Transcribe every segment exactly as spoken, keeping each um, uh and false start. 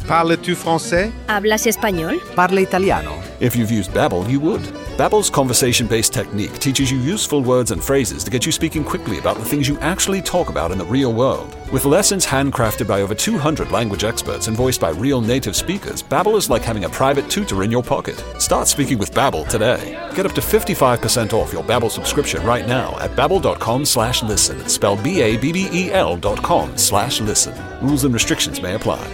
Parles-tu français? ¿Hablas español? Parla italiano. If you've used Babbel, you would. Babbel's conversation-based technique teaches you useful words and phrases to get you speaking quickly about the things you actually talk about in the real world. With lessons handcrafted by over two hundred language experts and voiced by real native speakers, Babbel is like having a private tutor in your pocket. Start speaking with Babbel today. Get up to fifty-five percent off your Babbel subscription right now at babbel.com slash listen. Spell B-A-B-B-E-L dot com slash listen. Rules and restrictions may apply.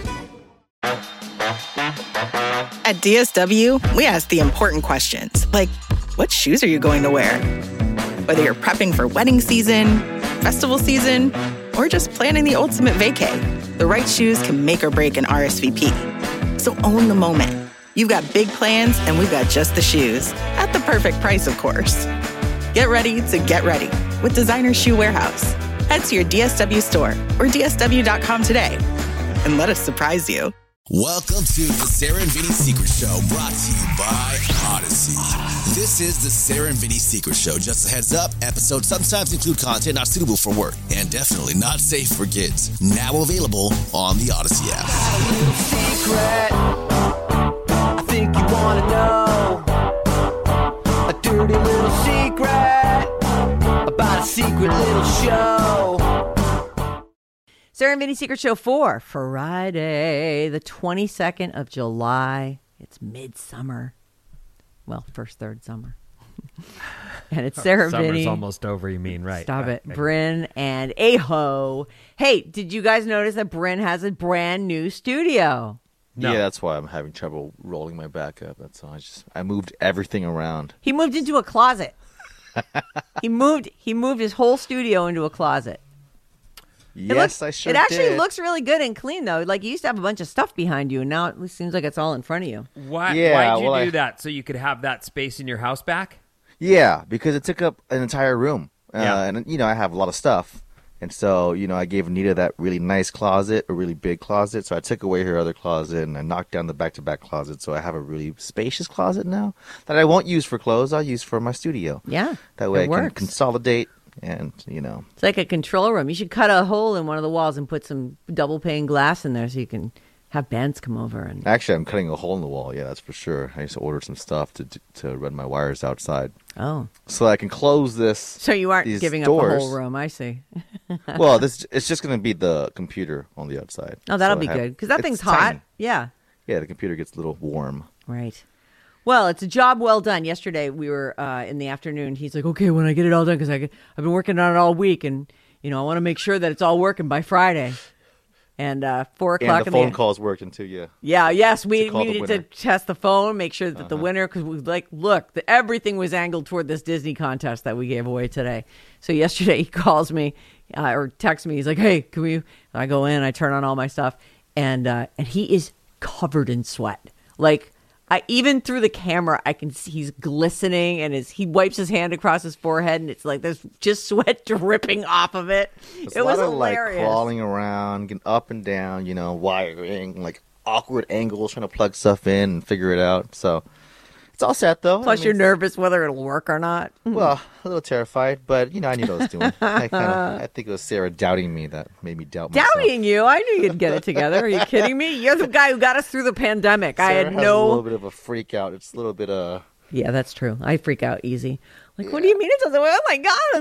At D S W, we ask the important questions, like, what shoes are you going to wear? Whether you're prepping for wedding season, festival season, or just planning the ultimate vacay, the right shoes can make or break an R S V P. So own the moment. You've got big plans, and we've got just the shoes. At the perfect price, of course. Get ready to get ready with Designer Shoe Warehouse. Head to your D S W store or D S W dot com today and let us surprise you. Welcome to the Sarah and Vinny Secret Show, brought to you by Odyssey. This is the Sarah and Vinny Secret Show. Just a heads up, episodes sometimes include content not suitable for work and definitely not safe for kids. Now available on the Odyssey app. A little secret, I think you want to know. A dirty little secret about a secret little show. Sarah and Vinny Secret Show for Friday, the twenty-second of July. It's midsummer. Well, first third summer. And it's Sarah and Vinny. Summer's almost over, you mean, right? Stop right. it. Bryn and Aho. Hey, did you guys notice that Bryn has a brand new studio? No. Yeah, that's why I'm having trouble rolling my back up. That's all. I just I moved everything around. He moved into a closet. he moved he moved his whole studio into a closet. Yes, looks, I sure It actually did. looks really good and clean, though. Like, you used to have a bunch of stuff behind you, and now it seems like it's all in front of you. Why, Yeah, why'd you well, do I- that? So you could have that space in your house back? Yeah, because it took up an entire room. Uh, Yeah. And, you know, I have a lot of stuff. And so, you know, I gave Anita that really nice closet, a really big closet. So I took away her other closet and I knocked down the back-to-back closet. So I have a really spacious closet now that I won't use for clothes. I'll use for my studio. Yeah, That way it I works. can consolidate and, you know. It's like a control room. You should cut a hole in one of the walls and put some double pane glass in there so you can have bands come over. And Actually, I'm cutting a hole in the wall. Yeah, that's for sure. I just ordered some stuff to to run my wires outside. Oh. So I can close this. So you aren't these giving doors. up the whole room. I see. Well, this it's just going to be the computer on the outside. Oh, that'll So I be have- good because that it's thing's hot. tiny. Yeah. Yeah, the computer gets a little warm. Right. Well, it's a job well done. Yesterday, we were uh, in the afternoon. He's like, okay, when I get it all done, because I've been working on it all week, and, you know, I want to make sure that it's all working by Friday. And uh, four o'clock And the in phone the calls working too, yeah. Yeah, yes, we, call we the needed to winner. test the phone, make sure that the Uh-huh. winner, because we like, look, the, everything was angled toward this Disney contest that we gave away today. So yesterday he calls me uh, or texts me. He's like, hey, can we? I go in, I turn on all my stuff, and uh, and he is covered in sweat. Like, I even through the camera, I can see he's glistening, and his he wipes his hand across his forehead, and it's like there's just sweat dripping off of it. It's it a was lot of hilarious. like crawling around, getting up and down, you know, wiring, like awkward angles, trying to plug stuff in and figure it out. So it's all set though. Plus, I mean, you're nervous whether it'll work or not. Well, a little terrified, but you know, I knew what I was doing. I kinda, I think it was Sarah doubting me that made me doubt myself. Doubting you? I knew you'd get it together. Are you kidding me? You're the guy who got us through the pandemic. I Sarah had has a little no. bit of a freak out. It's a little bit uh Yeah, that's true. I freak out easy. Like, what do you mean it doesn't work? Oh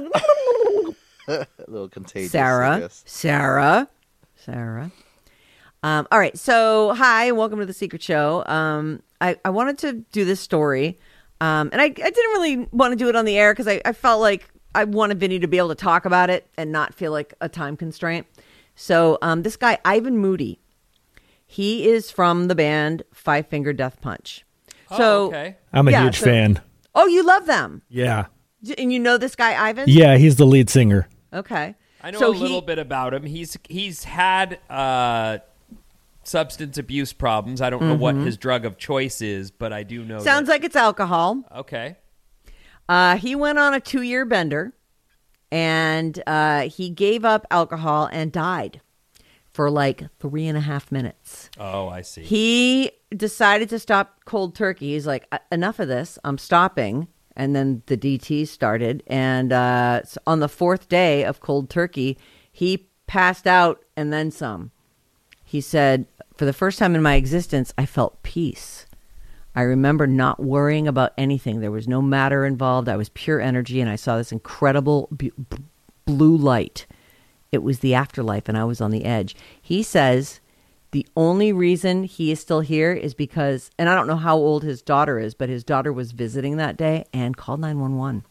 my god! a little contagious. I Sarah, guess. Sarah, Sarah. Um, all right. So, hi, welcome to the Secret Show. Um, I I wanted to do this story, um, and I I didn't really want to do it on the air because I I felt like I wanted Vinny to be able to talk about it and not feel like a time constraint. So, um, this guy Ivan Moody, he is from the band Five Finger Death Punch. So, Oh, okay. I'm a yeah, huge so- fan. Oh, you love them, Yeah. and you know this guy Ivan? Yeah, he's the lead singer. Okay. I know So a little he- bit about him. He's he's had uh, substance abuse problems. I don't know what his drug of choice is, but I do know. Sounds that, like it's alcohol. okay. Uh, he went on a two-year bender, and uh, he gave up alcohol and died for like three and a half minutes. Oh, I see. He decided to stop cold turkey. He's like, "E- enough of this. I'm stopping. And then the D T started. And uh, s- on the fourth day of cold turkey, he passed out and then some. He said, for the first time in my existence, I felt peace. I remember not worrying about anything. There was no matter involved. I was pure energy, and I saw this incredible b- b- blue light. It was the afterlife, and I was on the edge. He says the only reason he is still here is because, and I don't know how old his daughter is, but his daughter was visiting that day and called nine one one.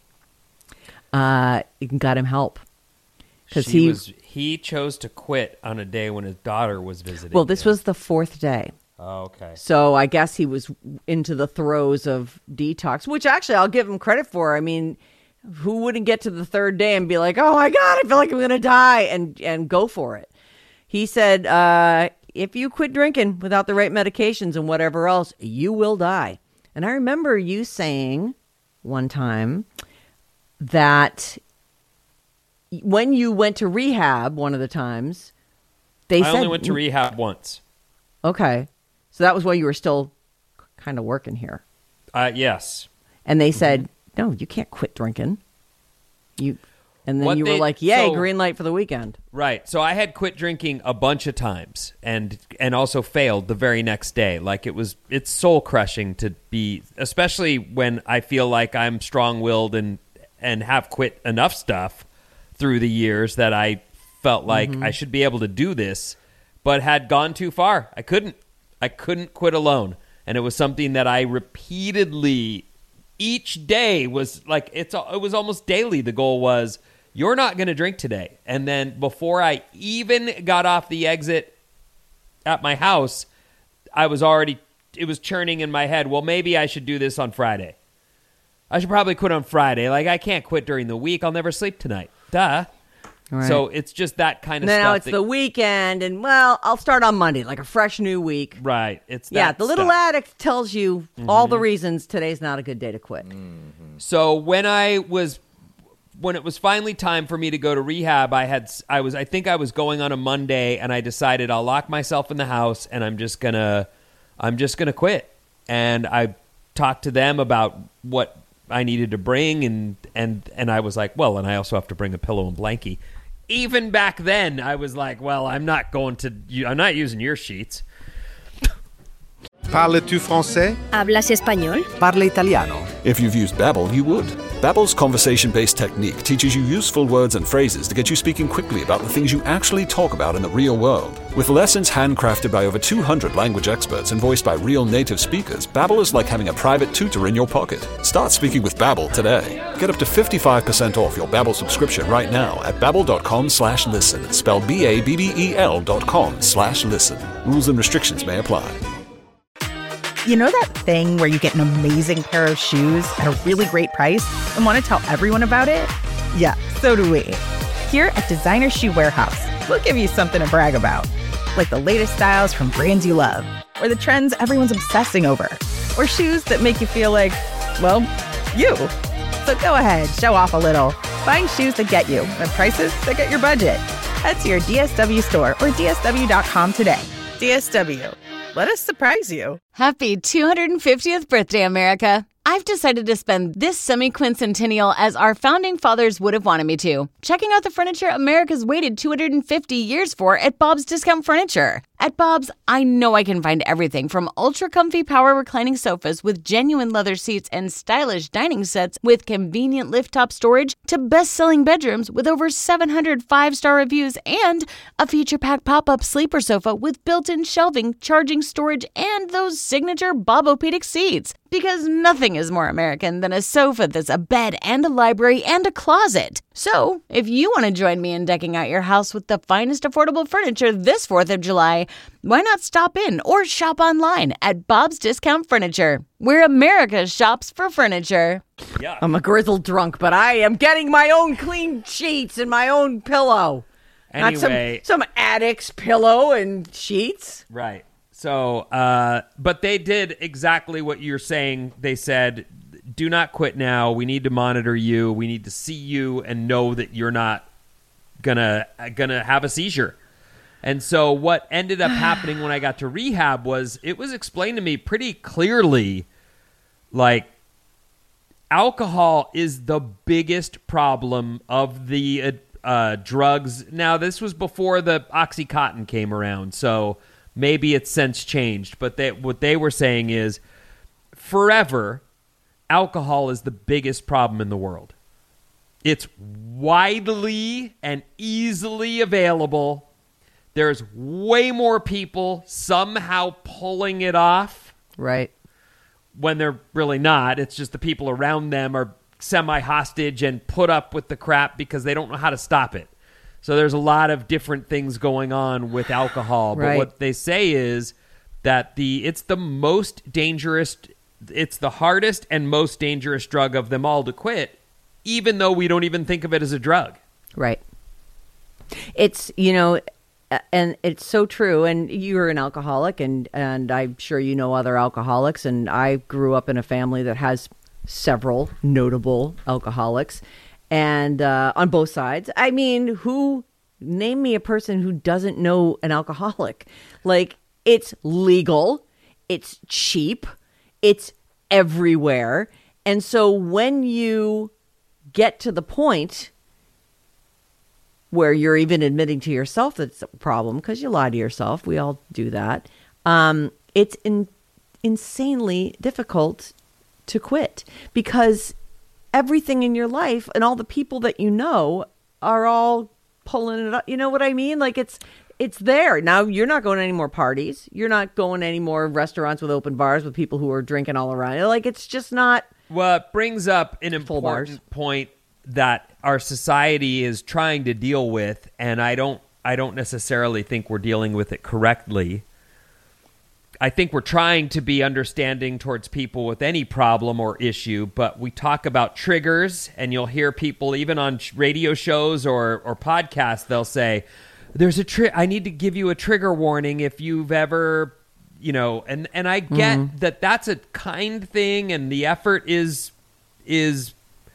Uh, it got him help. Because he was, he chose to quit on a day when his daughter was visiting. Well, this him. was the fourth day. Oh, okay. So I guess he was into the throes of detox, which actually I'll give him credit for. I mean, who wouldn't get to the third day and be like, oh my God, I feel like I'm going to die, and, and go for it. He said, uh, if you quit drinking without the right medications and whatever else, you will die. And I remember you saying one time that when you went to rehab one of the times, they I said... I only went to rehab once. Okay. So that was while you were still kind of working here. Uh, yes. And they said, no, you can't quit drinking. You, And then What you were they- like, yay, so- green light for the weekend. Right. So I had quit drinking a bunch of times and and also failed the very next day. Like it was it's soul crushing to be, especially when I feel like I'm strong-willed and and have quit enough stuff through the years that I felt like I should be able to do this, but had gone too far. I couldn't. I couldn't quit alone. And it was something that I repeatedly, each day was like, it's it was almost daily. The goal was, you're not going to drink today. And then before I even got off the exit at my house, I was already, it was churning in my head, well, maybe I should do this on Friday. I should probably quit on Friday. Like, I can't quit during the week. I'll never sleep tonight. Duh. Right. So it's just that kind of And then stuff. now it's that- the weekend, and well, I'll start on Monday, like a fresh new week. Right. It's Yeah, that the little stuff. addict tells you all the reasons today's not a good day to quit. So when I was, when it was finally time for me to go to rehab, I had, I was, I think I was going on a Monday, and I decided I'll lock myself in the house, and I'm just gonna, I'm just gonna quit. And I talked to them about what I needed to bring, and and and I was like, well, and I also have to bring a pillow and blankie. Even back then, I was like, well, I'm not going to, I'm not using your sheets. Parles-tu français? ¿Hablas español? Parla italiano. If you've used Babbel, you would. Babbel's conversation-based technique teaches you useful words and phrases to get you speaking quickly about the things you actually talk about in the real world. With lessons handcrafted by over two hundred language experts and voiced by real native speakers, Babbel is like having a private tutor in your pocket. Start speaking with Babbel today. Get up to fifty-five percent off your Babbel subscription right now at babbel.com slash listen. Spell B A B B E L dot com slash listen. Rules and restrictions may apply. You know that thing where you get an amazing pair of shoes at a really great price and want to tell everyone about it? Yeah, so do we. Here at Designer Shoe Warehouse, we'll give you something to brag about. Like the latest styles from brands you love, or the trends everyone's obsessing over, or shoes that make you feel like, well, you. So go ahead, show off a little. Find shoes that get you at prices that get your budget. Head to your D S W store or D S W dot com today. D S W. Let us surprise you. Happy two hundred fiftieth birthday, America. I've decided to spend this semi-quincentennial as our founding fathers would have wanted me to, checking out the furniture America's waited two hundred fifty years for at Bob's Discount Furniture. At Bob's, I know I can find everything from ultra-comfy power reclining sofas with genuine leather seats and stylish dining sets with convenient lift-top storage to best-selling bedrooms with over seven hundred five-star reviews and a feature-packed pop-up sleeper sofa with built-in shelving, charging storage, and those signature Bobopedic seats. Because nothing is more American than a sofa that's a bed and a library and a closet. So, if you want to join me in decking out your house with the finest affordable furniture this fourth of July, why not stop in or shop online at Bob's Discount Furniture, where America shops for furniture. Yeah. I'm a grizzled drunk, but I am getting my own clean sheets and my own pillow. Anyway. Not some, some addict's pillow and sheets. Right. So, uh, but they did exactly what you're saying. They said, do not quit now. We need to monitor you. We need to see you and know that you're not gonna gonna have a seizure. And so what ended up happening when I got to rehab was it was explained to me pretty clearly, like, alcohol is the biggest problem of the uh, drugs. Now, this was before the OxyContin came around, so Maybe it's since changed, but they, what they were saying is forever, alcohol is the biggest problem in the world. It's widely and easily available. There's way more people somehow pulling it off. Right. When they're really not. It's just the people around them are semi-hostage and put up with the crap because they don't know how to stop it. So there's a lot of different things going on with alcohol. But Right. what they say is that the it's the most dangerous, it's the hardest and most dangerous drug of them all to quit, even though we don't even think of it as a drug. Right. It's, you know, and it's so true. And you're an alcoholic, and, and I'm sure you know other alcoholics. And I grew up in a family that has several notable alcoholics, and uh, on both sides. I mean, who, name me a person who doesn't know an alcoholic? Like, it's legal, it's cheap, it's everywhere. And so when you get to the point where you're even admitting to yourself that it's a problem, because you lie to yourself, we all do that, um, it's in, insanely difficult to quit, because everything in your life and all the people that you know are all pulling it up. You know what I mean? Like, it's it's there. Now, you're not going to any more parties. You're not going to any more restaurants with open bars with people who are drinking all around. Like, it's just not. Well, it brings up an Full bars. important point that our society is trying to deal with, and I don't I don't necessarily think we're dealing with it correctly. I think we're trying to be understanding towards people with any problem or issue, but we talk about triggers, and you'll hear people even on radio shows or, or podcasts, they'll say, there's a tri- I need to give you a trigger warning if you've ever, you know, and, and I get mm-hmm. that that's a kind thing, and the effort is is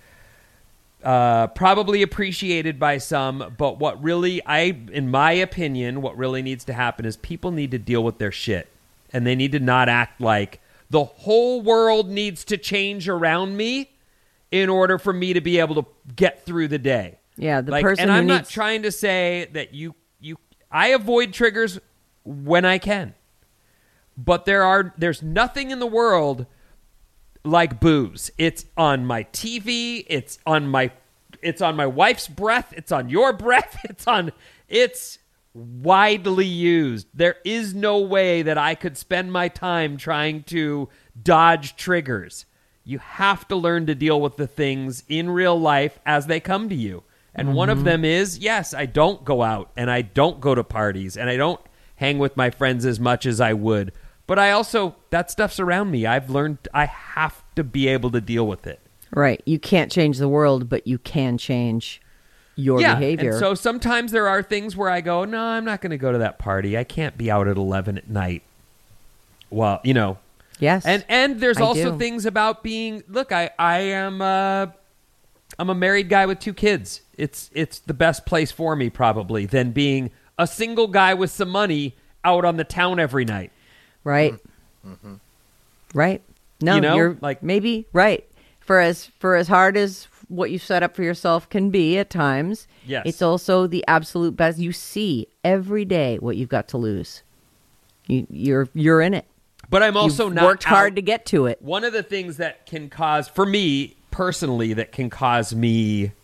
uh, probably appreciated by some, but what really, I, in my opinion, what really needs to happen is people need to deal with their shit. And they need to not act like the whole world needs to change around me in order for me to be able to get through the day. Yeah, the like, person and who I'm needs... not trying to say that you you I avoid triggers when I can. But there are there's nothing in the world like booze. It's on my T V, it's on my it's on my wife's breath, it's on your breath, it's on it's widely used. There is no way that I could spend my time trying to dodge triggers. You have to learn to deal with the things in real life as they come to you. And mm-hmm. one of them is, yes, I don't go out and I don't go to parties and I don't hang with my friends as much as I would. But I also, that stuff's around me. I've learned I have to be able to deal with it. Right. You can't change the world, but you can change your yeah, behavior. And so sometimes there are things where I go, no, I'm not going to go to that party. I can't be out at eleven at night. Well, you know. Yes. And and there's I also do. things about being, look, I, I am uh, I'm a married guy with two kids. It's it's the best place for me probably than being a single guy with some money out on the town every night. Right. Mm-hmm. Right. No, You know, you're like- maybe right. For as for as hard as what you set up for yourself can be at times, Yes. it's also the absolute best. You see every day what you've got to lose. You, you're you're in it. But I'm also You've not worked hard out- to get to it. One of the things that can cause, for me personally, that can cause me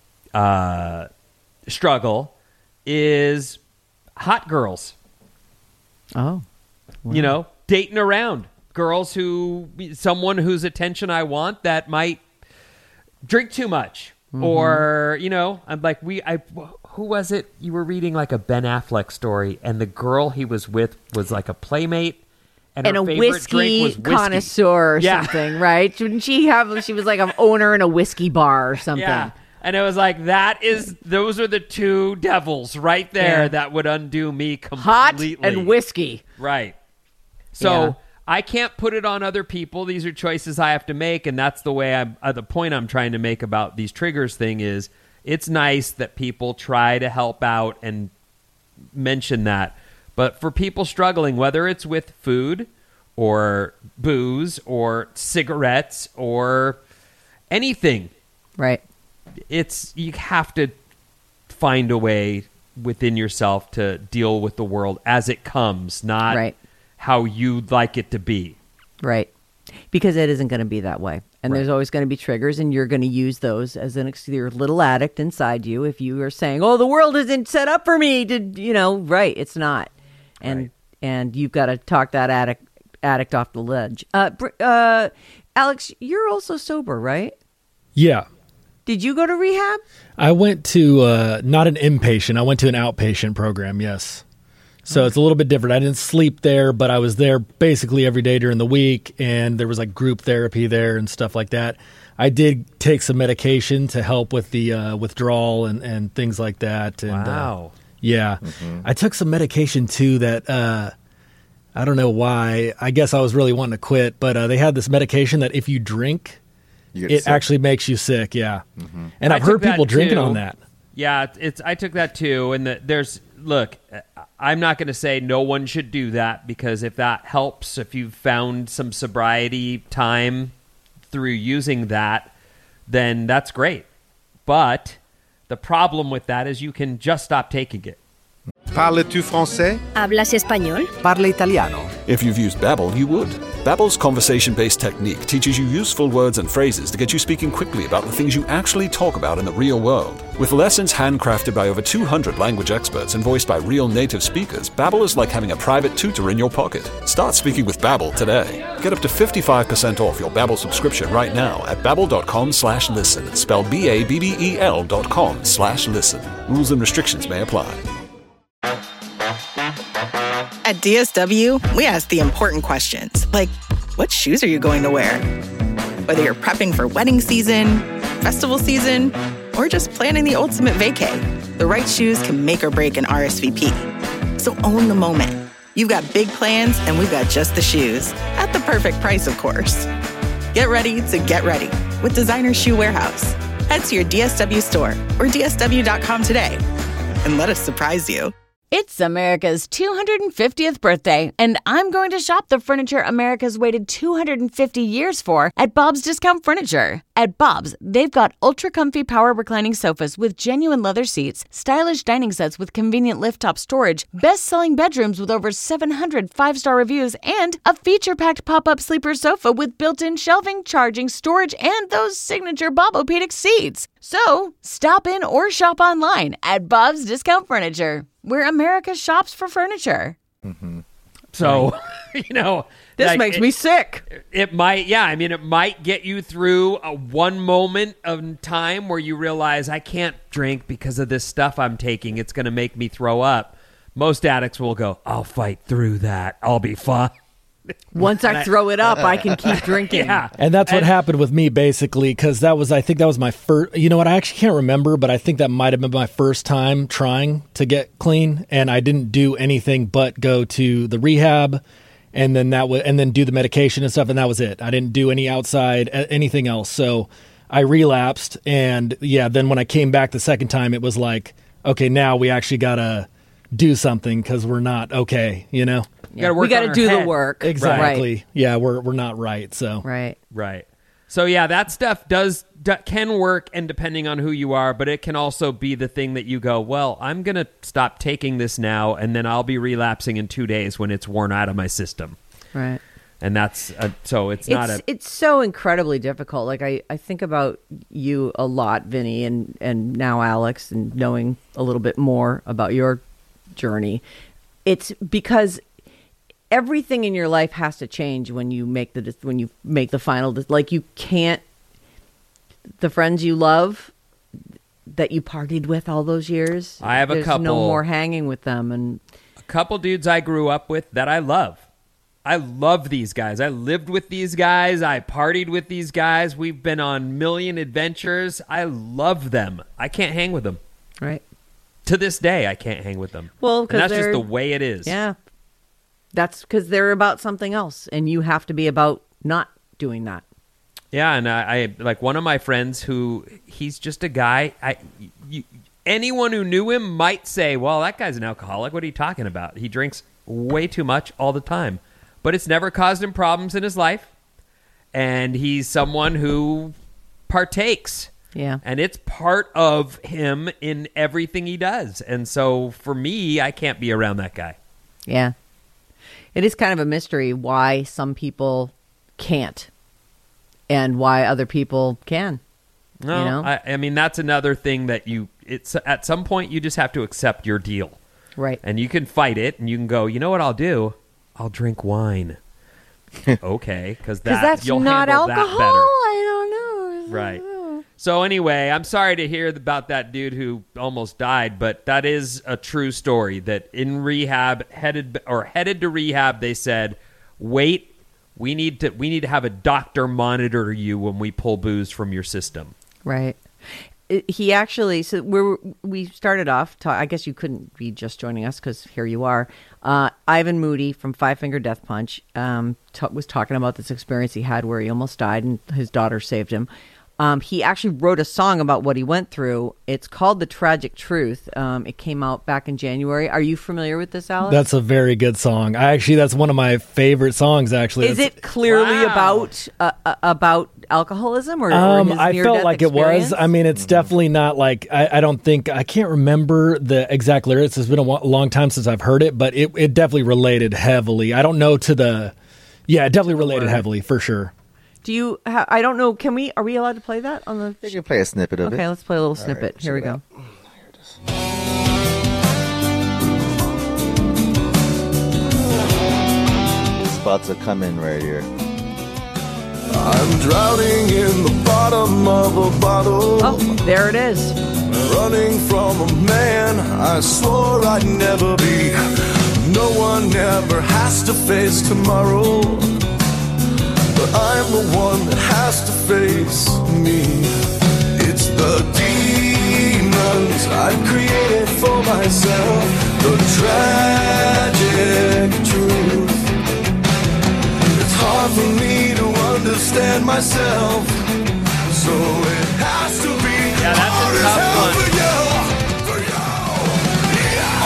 uh, struggle is hot girls. Oh, You know, dating around. Girls who, someone whose attention I want that might drink too much. Mm-hmm. Or, you know, I'm like, we, I, who was it? You were reading like a Ben Affleck story, and the girl he was with was like a playmate. And, and her a favorite whiskey, drink was whiskey connoisseur or Yeah. something, right? Didn't she have? She was like an owner in a whiskey bar or something. Yeah. And it was like, that is, those are the two devils right there Yeah. that would undo me Hot completely. and whiskey. Right. So Yeah. I can't put it on other people. These are choices I have to make. And that's the way I'm, uh, the point I'm trying to make about these triggers thing is it's nice that people try to help out and mention that. But for people struggling, whether it's with food or booze or cigarettes or anything, Right. it's you have to find a way within yourself to deal with the world as it comes, not Right. how you'd like it to be. Right. Because it isn't going to be that way. And Right. there's always going to be triggers, and you're going to use those as an ex- your little addict inside you. If you are saying, "Oh, the world isn't set up for me," to you know, right? It's not, and Right. and you've got to talk that addict addict off the ledge. Uh, Br- uh, Alex, you're also sober, right? Yeah. Did you go to rehab? I went to, uh, not an inpatient, I went to an outpatient program, yes. So it's a little bit different. I didn't sleep there, but I was there basically every day during the week, and there was like group therapy there and stuff like that. I did take some medication to help with the uh, withdrawal and, and things like that. And, Wow. Uh, yeah. I took some medication too that, uh, I don't know why. I guess I was really wanting to quit, but uh, they had this medication that if you drink, You get it sick. actually makes you sick. Yeah. And I I've heard took that people drinking too. on that. Yeah, it's, it's I took that too, and the, there's look. I'm not going to say no one should do that, because if that helps, if you've found some sobriety time through using that, then that's great. But the problem with that is you can just stop taking it. Parles-tu français? ¿Hablas español? Parla italiano. If you've used Babbel, you would. Babbel's conversation-based technique teaches you useful words and phrases to get you speaking quickly about the things you actually talk about in the real world. With lessons handcrafted by over two hundred language experts and voiced by real native speakers, Babbel is like having a private tutor in your pocket. Start speaking with Babbel today. Get up to fifty-five percent off your Babbel subscription right now at babbel.com slash listen. Spelled B A B B E L dot com slash listen. Rules and restrictions may apply. At D S W, we ask the important questions, like, what shoes are you going to wear? Whether you're prepping for wedding season, festival season, or just planning the ultimate vacay, the right shoes can make or break an R S V P. So own the moment. You've got big plans, and we've got just the shoes. At the perfect price, of course. Get ready to get ready with Designer Shoe Warehouse. Head to your D S W store or D S W dot com today and let us surprise you. It's America's two hundred fiftieth birthday, and I'm going to shop the furniture America's waited two hundred fifty years for at Bob's Discount Furniture. At Bob's, they've got ultra-comfy power reclining sofas with genuine leather seats, stylish dining sets with convenient lift-top storage, best-selling bedrooms with over seven hundred five-star reviews, and a feature-packed pop-up sleeper sofa with built-in shelving, charging, storage, and those signature Bobopedic seats. So, stop in or shop online at Bob's Discount Furniture, where America shops for furniture. So, you know, This like, makes it- me sick. It might, yeah. I mean, it might get you through a one moment of time where you realize I can't drink because of this stuff I'm taking. It's going to make me throw up. Most addicts will go, I'll fight through that. I'll be fine. Once I throw it up, I can keep drinking. Yeah. And that's what And- happened with me, basically, because that was, I think that was my first, you know what, I actually can't remember, but I think that might have been my first time trying to get clean, and I didn't do anything but go to the rehab, and then that was, and then do the medication and stuff, and that was it. I didn't do any outside, a- anything else, so I relapsed, and yeah, then when I came back the second time, it was like, okay, now we actually gotta do something, because we're not okay, you know? You gotta work we got on to our do the head. work. Exactly. Right. Yeah, we're we're not right, so. Right. Right. So yeah, that stuff does d- can work, and depending on who you are, but it can also be the thing that you go, well, I'm gonna stop taking this now, and then I'll be relapsing in two days when it's worn out of my system, Right. and that's uh, so it's, not it's, a it's so incredibly difficult. Like I, I think about you a lot, Vinny, and, and now Alex, and knowing a little bit more about your journey. It's because everything in your life has to change when you make the when you make the final. Like you can't. The friends you love that you partied with all those years. I have a there's couple- No more hanging with them, and a couple dudes I grew up with that I love. I love these guys. I lived with these guys. I partied with these guys. We've been on million adventures. I love them. I can't hang with them. right. To this day, I can't hang with them. Well, and 'cause that's just they're- the way it is. Yeah. That's because they're about something else, and you have to be about not doing that. Yeah, and I, I like one of my friends who he's just a guy. I, you, anyone who knew him might say, "Well, that guy's an alcoholic. What are you talking about? He drinks way too much all the time." But it's never caused him problems in his life, and he's someone who partakes. Yeah. And it's part of him in everything he does. And so for me, I can't be around that guy. Yeah. It is kind of a mystery why some people can't and why other people can. No, you know? I, I mean, that's another thing that you, it's at some point you just have to accept your deal. Right. And you can fight it and you can go, you know what I'll do? I'll drink wine. Okay. Because that, that's you'll not handle alcohol. that better. I don't know. Right. So anyway, I'm sorry to hear about that dude who almost died, but that is a true story that in rehab, headed or headed to rehab, they said, wait, we need to we need to have a doctor monitor you when we pull booze from your system. Right. It- He actually, so we we started off, ta- I guess you couldn't be just joining us because here you are. Uh, Ivan Moody from Five Finger Death Punch um, ta- was talking about this experience he had where he almost died and his daughter saved him. Um, he actually wrote a song about what he went through. It's called The Tragic Truth. Um, it came out back in January. Are you familiar with this, Alex? That's a very good song. I actually, that's one of my favorite songs. Actually, Is It's- it clearly Wow. about uh, uh, about alcoholism or, or Um, his I near-death felt like it experience? was. I mean, it's definitely not like I, I don't think I can't remember the exact lyrics. It's been a wa- long time since I've heard it, but it, it definitely related heavily. I don't know to the, yeah, it definitely related heavily for sure. Do you? Ha- I don't know. Can we? Are we allowed to play that on the? You can play a snippet of it. Okay, let's play a little All snippet. right, Here we check go. it out. Here it is. It's about to come in right here. I'm drowning in the bottom of a bottle. Oh, there it is. Running from a man I swore I'd never be. No one ever has to face tomorrow, but I'm the one that has to face me. It's the demons I've created for myself, the tragic truth. It's hard for me to understand myself, so it has to be Yeah, that's a hard as tough hell one. for you, for you. Yeah,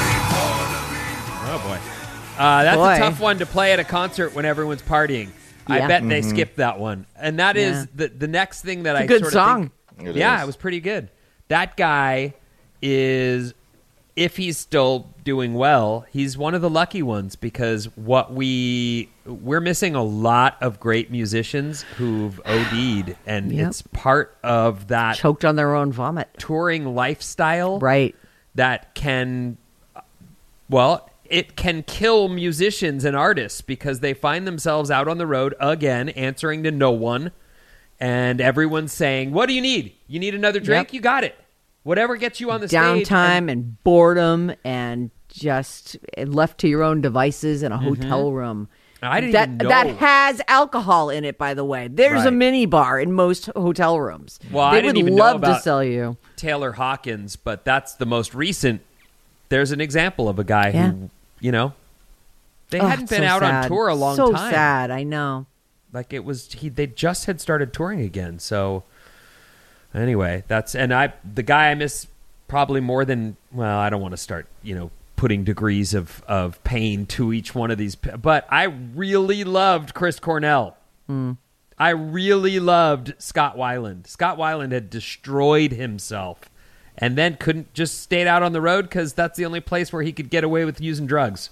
Oh, boy. Uh, that's Boy. a tough one to play at a concert when everyone's partying. I Yeah. bet they skipped that one. And that is Yeah. the, the next thing that It's a I good sort of song. think- It yeah, is. it was pretty good. That guy is, if he's still doing well, he's one of the lucky ones because what we we're missing a lot of great musicians who've OD'd, and Yep. it's part of that Choked on their own vomit. touring lifestyle, Right. that can, well, it can kill musicians and artists because they find themselves out on the road again, answering to no one, and everyone's saying, "What do you need? You need another drink? Yep. You got it. Whatever gets you on the stage." Downtime and, boredom and just left to your own devices in a hotel room. I didn't that even know. that has alcohol in it, by the way. There's a Right. mini bar in most hotel rooms. Well, I they didn't would even know love to about- sell you. Taylor Hawkins, but that's the most recent. There's an example of a guy Yeah. who, you know, they Oh, hadn't it's been so out on sad. tour a long so time. sad. I know. Like it was, he they just had started touring again. So anyway, that's and I the guy I miss probably more than well, I don't want to start, you know, putting degrees of of pain to each one of these, but I really loved Chris Cornell. Mm. I really loved Scott Weiland. Scott Weiland had destroyed himself and then couldn't just stayed out on the road because that's the only place where he could get away with using drugs.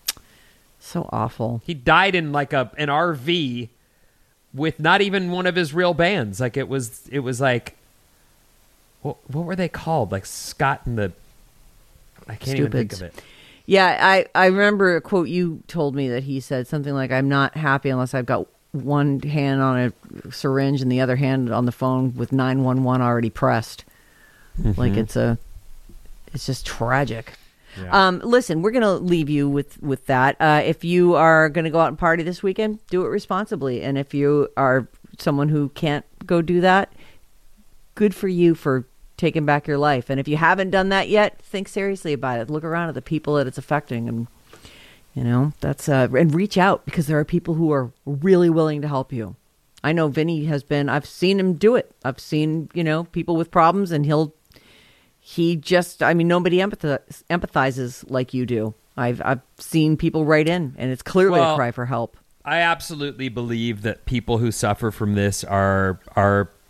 So awful. He died in like a an R V with not even one of his real bands. Like it was, it was like, what, what were they called? Like Scott and the, I can't even think of Stupids. it. Yeah, I, I remember a quote you told me that he said something like, "I'm not happy unless I've got one hand on a syringe and the other hand on the phone with nine one one already pressed." Mm-hmm. Like it's a, it's just tragic. Yeah. Um, listen, we're going to leave you with, with that. Uh, if you are going to go out and party this weekend, do it responsibly. And if you are someone who can't go do that, good for you for taking back your life. And if you haven't done that yet, think seriously about it. Look around at the people that it's affecting, and you know that's uh, and reach out because there are people who are really willing to help you. I know Vinny has been. I've seen him do it. I've seen you know people with problems, and he'll. He just, I mean, nobody empathiz- empathizes like you do. I've I've seen people write in, and it's clearly Well, a cry for help. I absolutely believe that people who suffer from this are are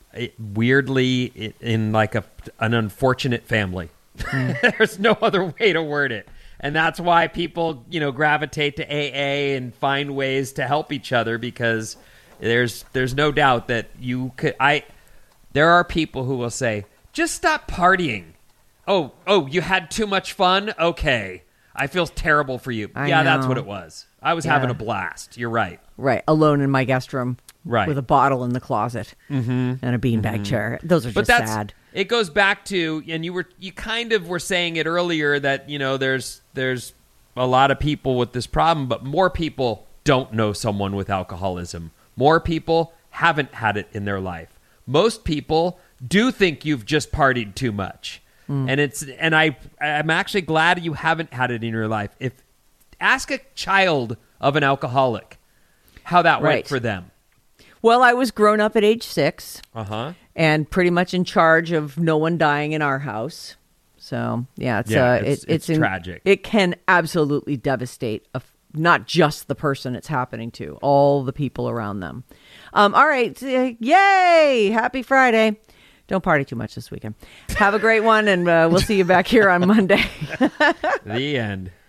it, weirdly it, in like a an unfortunate family. Mm. There's no other way to word it. And that's why people, you know, gravitate to A A and find ways to help each other, because there's there's no doubt that you could I there are people who will say, "Just stop partying." Oh, oh, you had too much fun? Okay. I feel terrible for you. I yeah, know. that's what it was. I was Yeah. having a blast. You're right. Right. Alone in my guest room. Right. With a bottle in the closet. Mm-hmm. And a beanbag Mm-hmm. chair. Those are But just that's, sad. It goes back to, and you were you kind of were saying it earlier that, you know, there's there's a lot of people with this problem, but more people don't know someone with alcoholism. More people haven't had it in their life. Most people do think you've just partied too much. Mm. And it's and I I'm actually glad you haven't had it in your life. If ask a child of an alcoholic how that Right. went for them. Well, I was grown up at age six. Uh-huh. And pretty much in charge of no one dying in our house. So, yeah, it's Yeah, uh, it's- it, it's in- tragic. It can absolutely devastate a, not just the person it's happening to, all the people around them. Um, all right. uh, Yay! Happy Friday. Don't party too much this weekend. Have a great one, and uh, we'll see you back here on Monday. The end.